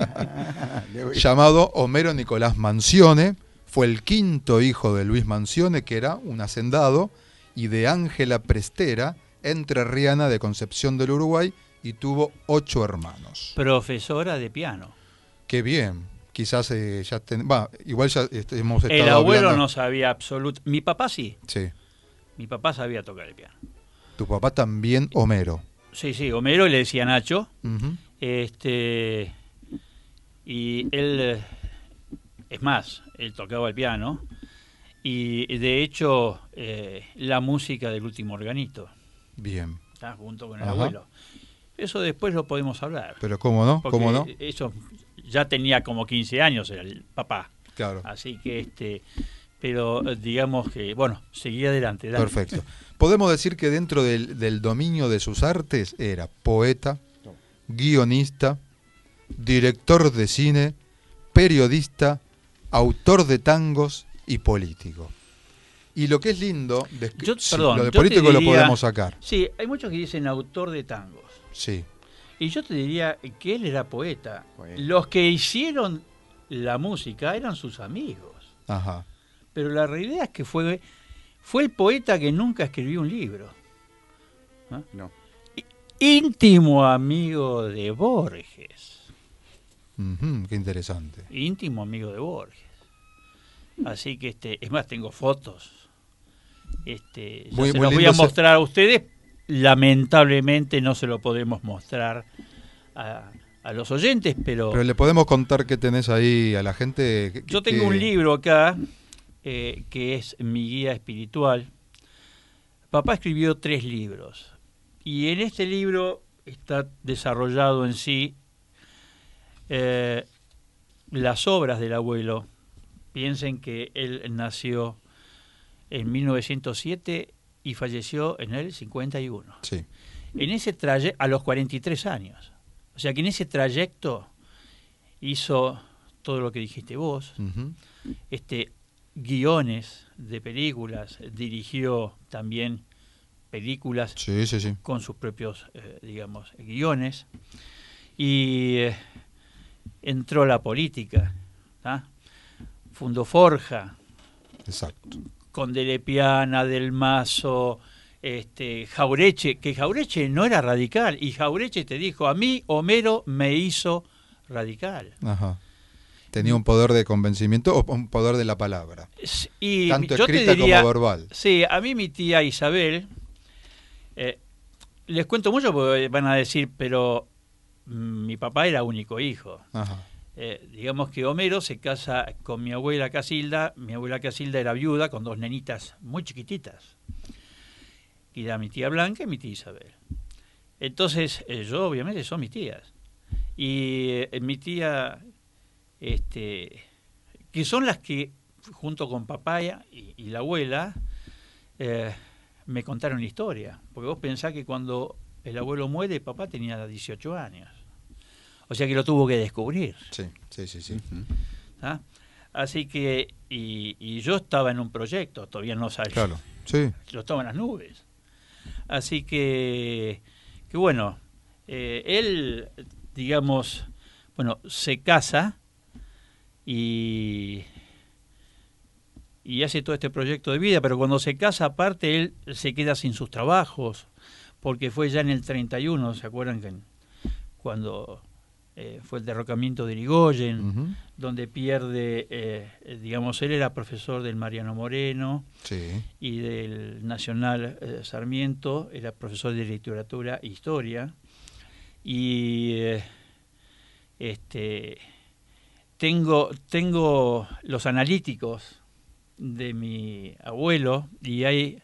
Llamado Homero Nicolás Mansione, fue el quinto hijo de Luis Mansione, que era un hacendado, y de Ángela Prestera, entrerriana de Concepción del Uruguay, y tuvo ocho hermanos. Profesora de piano. Qué bien. Quizás eh, ya ten... bah, igual ya este, hemos estado El abuelo hablando... no sabía absolutamente. Mi papá sí. Sí. Mi papá sabía tocar el piano. Tu papá también, Homero. Sí, sí, Homero le decía Nacho. Uh-huh. Este y él, es más, él tocaba el piano y de hecho eh, la música del Último Organito. Bien. ¿Está? Junto con el Ajá. abuelo. Eso después lo podemos hablar. Pero cómo no, Porque cómo no. Eso ya tenía como quince años el papá. Claro. Así que este, pero digamos que, bueno, seguía adelante. Dale. Perfecto. Podemos decir que dentro del, del dominio de sus artes era poeta, guionista, director de cine, periodista, autor de tangos y político. Y lo que es lindo, de, Yo, sí, perdón, lo de yo político te diría, lo podemos sacar. Sí, hay muchos que dicen autor de tangos. Sí. Y yo te diría que él era poeta. Poeta. Los que hicieron la música eran sus amigos. Ajá. Pero la realidad es que fue, fue el poeta que nunca escribió un libro. ¿Ah? No. Íntimo amigo de Borges. Uh-huh, qué interesante. Íntimo amigo de Borges. Así que, este, es más, tengo fotos. Este, ya Muy- se muy los voy lindo a se- mostrar a ustedes. Lamentablemente no se lo podemos mostrar a, a los oyentes, pero, Pero le podemos contar qué tenés ahí a la gente. que- yo tengo que- un libro acá eh, que es mi guía espiritual. Papá escribió tres libros y en este libro está desarrollado en sí eh, las obras del abuelo. Piensen que él nació en mil novecientos siete y falleció en el cincuenta y uno. Sí. En ese trayecto, a los cuarenta y tres años. O sea que en ese trayecto hizo todo lo que dijiste vos, Uh-huh. este, guiones de películas, dirigió también películas Sí, sí, sí. con sus propios, eh, digamos, guiones, y eh, entró a la política, ¿tá? Fundó Forja, Exacto. con Delepiana, Del Mazo, este, Jaureche, que Jaureche no era radical, y Jaureche te dijo, a mí Homero me hizo radical. Ajá. Tenía un poder de convencimiento o un poder de la palabra. Y Tanto yo te escrita diría, como verbal. Sí, a mí mi tía Isabel, eh, les cuento mucho porque van a decir, pero mm, mi papá era único hijo. Ajá. eh, digamos que Homero se casa con mi abuela Casilda. Mi abuela Casilda era viuda con dos nenitas muy chiquititas. Y era mi tía Blanca y mi tía Isabel. Entonces, eh, yo obviamente son mis tías. Y eh, mi tía, este, que son las que, junto con papá y, y la abuela, eh, me contaron la historia. Porque vos pensás que cuando el abuelo muere, papá tenía dieciocho años. O sea que lo tuvo que descubrir. Sí, sí, sí, sí. ¿Ah? Así que, y, y yo estaba en un proyecto, todavía no sabía. Claro, sí. Yo estaba en las nubes. Así que, que bueno, eh, él, digamos, bueno, se casa y, y hace todo este proyecto de vida, pero cuando se casa, aparte, él se queda sin sus trabajos, porque fue ya en el treinta y uno, ¿se acuerdan que cuando eh, fue el derrocamiento de Irigoyen, uh-huh. donde pierde, eh, digamos, él era profesor del Mariano Moreno, sí. y del Nacional eh, Sarmiento, era profesor de literatura e historia, y eh, este tengo tengo los analíticos de mi abuelo, y hay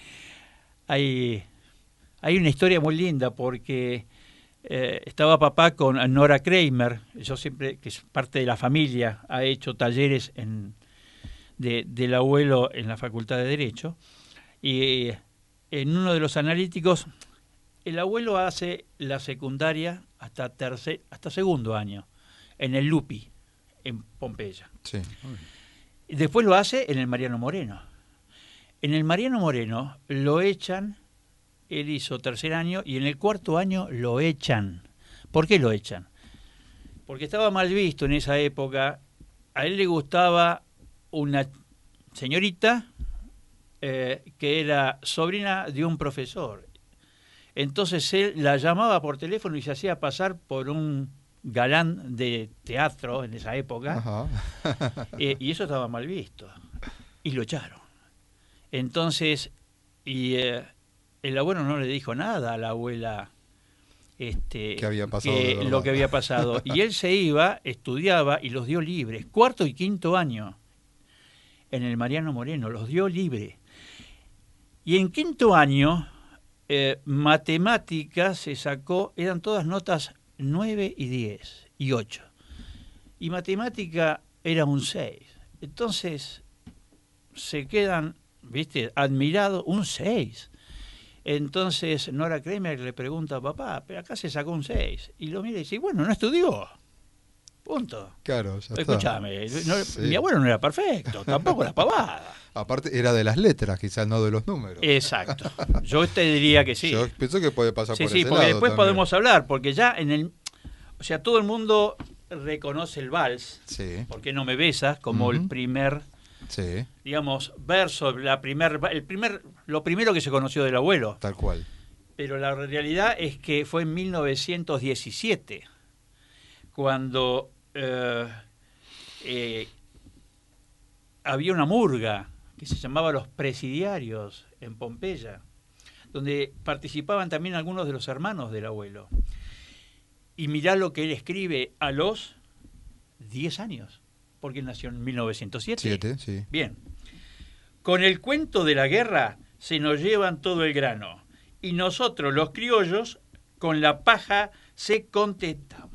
hay hay una historia muy linda porque eh, estaba papá con Nora Kramer. Yo siempre, que es parte de la familia, ha hecho talleres en De, del abuelo en la Facultad de Derecho, y en uno de los analíticos el abuelo hace la secundaria hasta tercer, hasta segundo año en el Lupi, en Pompeya. Sí. Y después lo hace en el Mariano Moreno. En el Mariano Moreno lo echan, él hizo tercer año, y en el cuarto año lo echan. ¿Por qué lo echan? Porque estaba mal visto en esa época. A él le gustaba una señorita eh, que era sobrina de un profesor. Entonces él la llamaba por teléfono y se hacía pasar por un galán de teatro en esa época. eh, y eso estaba mal visto. Y lo echaron. Entonces, y eh, el abuelo no le dijo nada a la abuela este, ¿Qué había pasado que, lo que había pasado. Y él se iba, estudiaba y los dio libres. Cuarto y quinto año en el Mariano Moreno, los dio libre. Y en quinto año, eh, matemáticas se sacó, eran todas notas nueve y diez y ocho. Y matemática era un seis. Entonces, se quedan, viste, admirados, un seis. Entonces, Nora Kramer le pregunta a papá, pero acá se sacó un seis. Y lo mira y dice, bueno, no estudió. Punto. Claro, ya Escuchame, está. No, Sí. mi abuelo no era perfecto, tampoco la pavada. Aparte, era de las letras, quizás no de los números. Exacto. Yo te diría que sí. Yo pienso que puede pasar sí, por sí, ese porque lado después también. podemos hablar, porque ya en el... O sea, todo el mundo reconoce el vals, sí. ¿Por qué no me besas? Como uh-huh. el primer, sí. digamos, verso, la primer, el primer, lo primero que se conoció del abuelo. Tal cual. Pero la realidad es que fue en mil novecientos diecisiete, cuando eh, eh, había una murga que se llamaba Los Presidiarios en Pompeya, donde participaban también algunos de los hermanos del abuelo. Y mirá lo que él escribe a los diez años, porque él nació en mil novecientos siete. Siete, sí. Bien. Con el cuento de la guerra se nos llevan todo el grano, y nosotros, los criollos, con la paja se contentamos.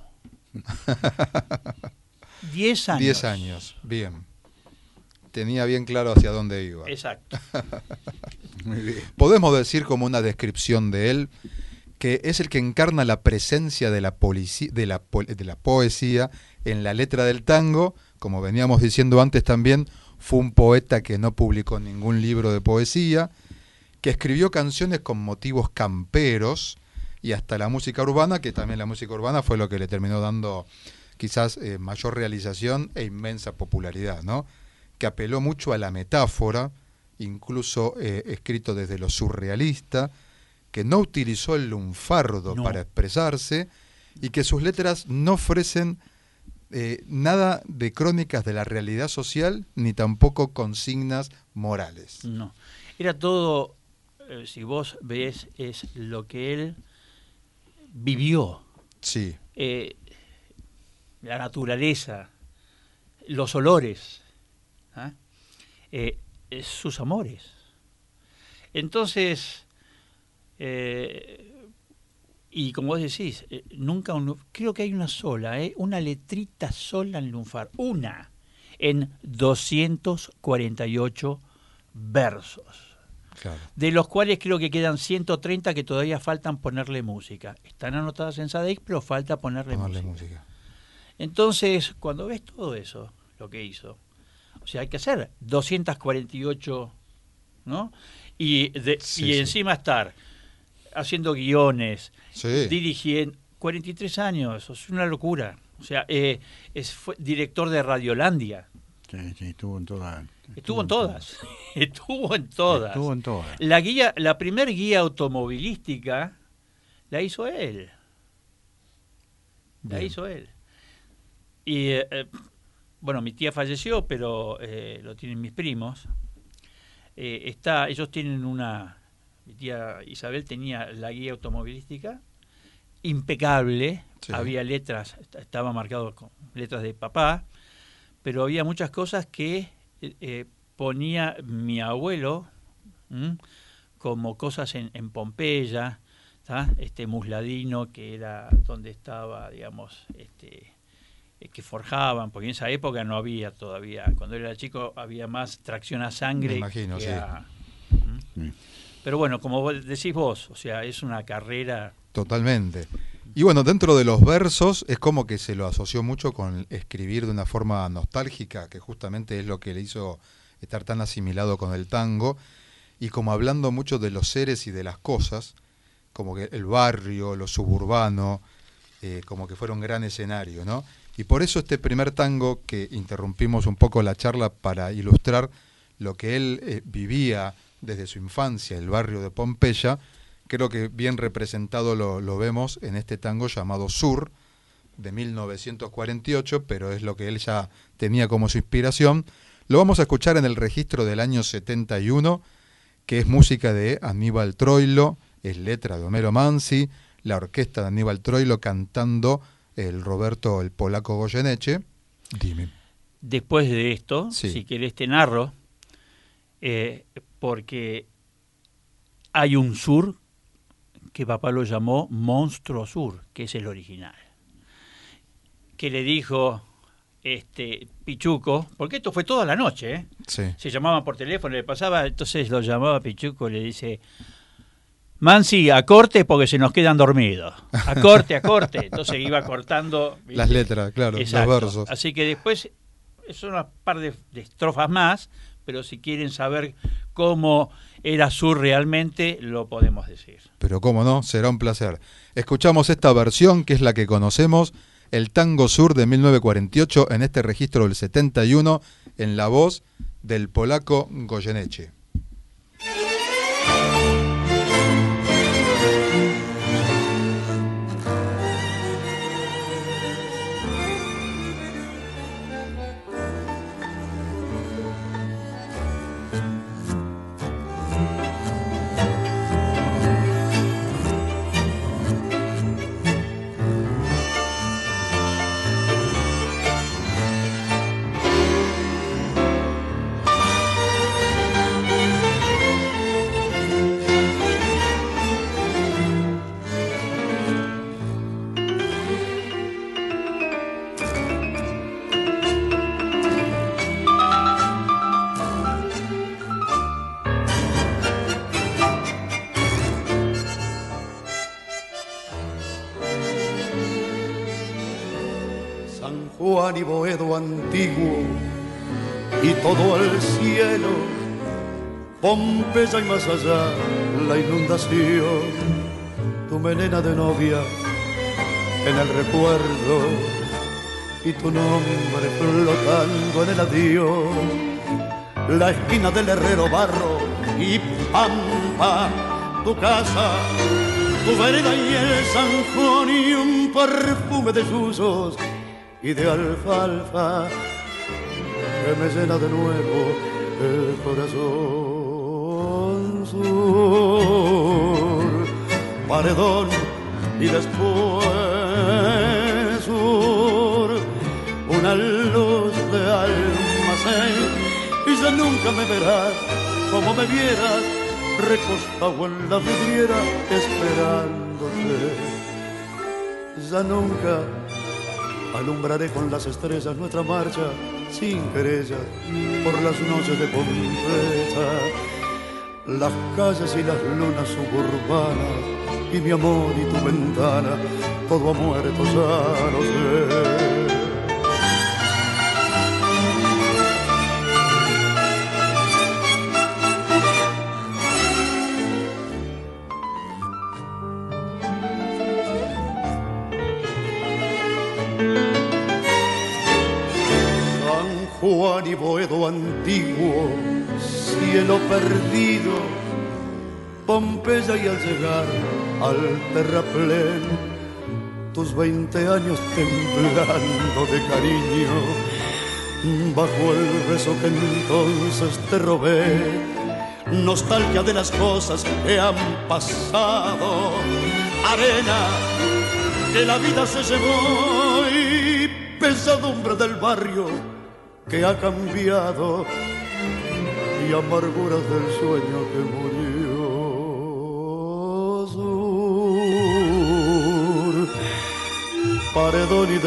Diez años. Diez años, bien. Tenía bien claro hacia dónde iba. Exacto. Muy bien. Podemos decir como una descripción de él que es el que encarna la presencia de la, polici- de, la po- de la poesía en la letra del tango. Como veníamos diciendo antes también, fue un poeta que no publicó ningún libro de poesía, que escribió canciones con motivos camperos y hasta la música urbana, que también la música urbana fue lo que le terminó dando quizás eh, mayor realización e inmensa popularidad, ¿no? Que apeló mucho a la metáfora, incluso eh, escrito desde lo surrealista, que no utilizó el lunfardo no. para expresarse y que sus letras no ofrecen eh, nada de crónicas de la realidad social ni tampoco consignas morales. No, era todo, eh, si vos ves, es lo que él vivió. Sí. Eh, la naturaleza, los olores, ¿ah? eh, eh, sus amores. Entonces, eh, y como vos decís, eh, nunca un, creo que hay una sola, eh, una letrita sola en Lunfar, una, en doscientos cuarenta y ocho versos. Claro. De los cuales creo que quedan ciento treinta que todavía faltan ponerle música. Están anotadas en Sadex, pero falta ponerle, ponerle música. música. Entonces, cuando ves todo eso, lo que hizo, o sea, hay que hacer doscientos cuarenta y ocho, ¿no? Y, de, sí, y sí. encima estar haciendo guiones, sí. dirigiendo, cuarenta y tres años, eso es una locura. O sea, eh, es, fue director de Radiolandia. Sí, sí, estuvo en todas. Estuvo, estuvo en todas. estuvo en todas. Estuvo en todas. La guía, la primer guía automovilística la hizo él. La Bien. hizo él. Y eh, bueno, mi tía falleció, pero eh, lo tienen mis primos. Eh, está, ellos tienen una. Mi tía Isabel tenía la guía automovilística impecable. Sí. Había letras, estaba marcado con letras de papá. Pero había muchas cosas que eh, ponía mi abuelo, ¿m? como cosas en, en Pompeya, ¿tá? Este Musladino, que era donde estaba, digamos, este, eh, que forjaban, porque en esa época no había todavía, cuando era chico había más tracción a sangre. Me imagino, que sí. a, sí. Pero bueno, como decís vos, o sea, es una carrera... Totalmente. Y bueno, dentro de los versos es como que se lo asoció mucho con escribir de una forma nostálgica, que justamente es lo que le hizo estar tan asimilado con el tango, y como hablando mucho de los seres y de las cosas, como que el barrio, lo suburbano, eh, como que fuera un gran escenario, ¿no? Y por eso este primer tango, que interrumpimos un poco la charla para ilustrar lo que él eh, vivía desde su infancia, el barrio de Pompeya, creo que bien representado lo, lo vemos en este tango llamado Sur, de mil novecientos cuarenta y ocho, pero es lo que él ya tenía como su inspiración. Lo vamos a escuchar en el registro del año setenta y uno, que es música de Aníbal Troilo, es letra de Homero Mansi, la orquesta de Aníbal Troilo cantando el Roberto el Polaco Goyeneche. Dime. Después de esto, sí. si querés te narro, eh, porque hay un sur que papá lo llamó Monstruo Sur, que es el original, que le dijo este Pichuco, porque esto fue toda la noche, ¿eh? Sí. Se llamaban por teléfono, le pasaba, entonces lo llamaba Pichuco, le dice, Mansi, a corte porque se nos quedan dormidos, a corte, a corte, entonces iba cortando, ¿viste? Las letras, claro, Exacto. los versos. Así que después, son una par de, de estrofas más, pero si quieren saber cómo era Sur realmente, lo podemos decir. Pero cómo no, será un placer. Escuchamos esta versión, que es la que conocemos, el Tango Sur de mil novecientos cuarenta y ocho, en este registro del setenta y uno, en la voz del Polaco Goyeneche. Juan y Boedo antiguo y todo el cielo, Pompeya y más allá la inundación, tu melena de novia en el recuerdo y tu nombre flotando en el adiós, la esquina del herrero barro y pampa, tu casa, tu vereda y el zanjón y un perfume de susos y de alfalfa que me llena de nuevo el corazón. Sur, paredón y después sur, nunca me verás como me vieras, recostado en la vidriera esperándote. Ya nunca alumbraré con las estrellas nuestra marcha sin querella por las noches de Pompeya. Las calles y las lunas suburbanas y mi amor y tu ventana, todo ha muerto, ya lo sé. Juan y Boedo antiguo, cielo perdido, Pompeya y al llegar al terraplén, tus veinte años temblando de cariño, bajo el beso que entonces te robé, nostalgia de las cosas que han pasado, arena que la vida se llevó y pesadumbre del barrio que ha cambiado y amarguras del sueño que murió. Sur, paredón y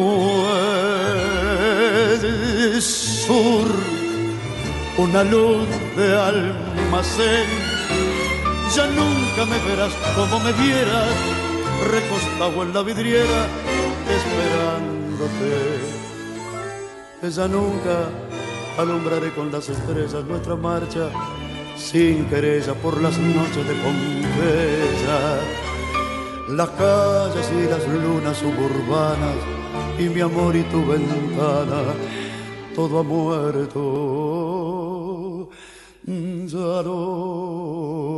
después sur, una luz de almacén. Ya nunca me verás como me vieras, recostado en la vidriera esperándote. Ya nunca alumbraré con las estrellas nuestra marcha sin querella por las noches de Pompeya. Las calles y las lunas suburbanas y mi amor y tu ventana, todo ha muerto, ya lo